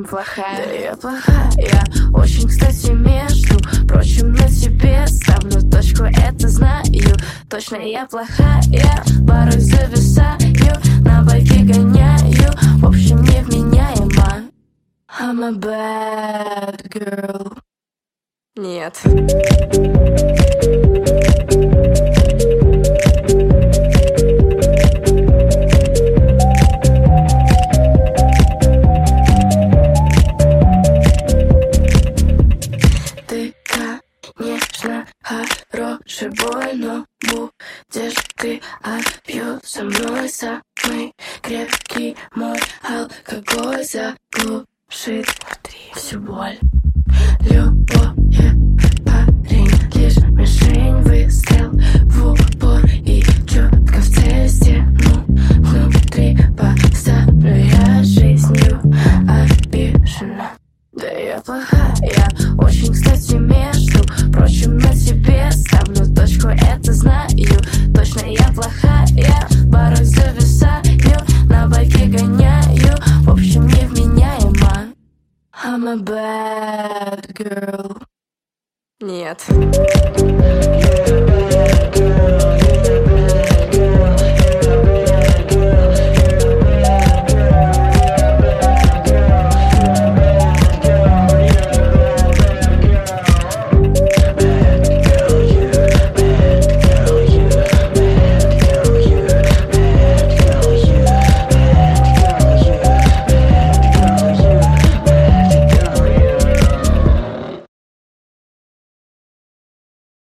плохая. Да я плохая, я очень, кстати, между прочим, на тебе ставлю точку, это знаю. Точно я плохая, порой зависаю, на байке гоняю, в общем, невменяема. I'm a bad girl. Нет. Ты, конечно, хороший бой, но будешь ты опью со мной самый крепкий мой алкоголь заглушит всю боль. Любое парень, лишь мишень, выстрел в упор и четко в цель стену внутри поставлю я жизнью обижена. Да я плохая, я очень, кстати, между прочим, на тебе ставлю точку, это знаю. Точно я плохая, порой зависаю, на байке гоняю, в общем, невменяема. I'm a bad girl. Нет.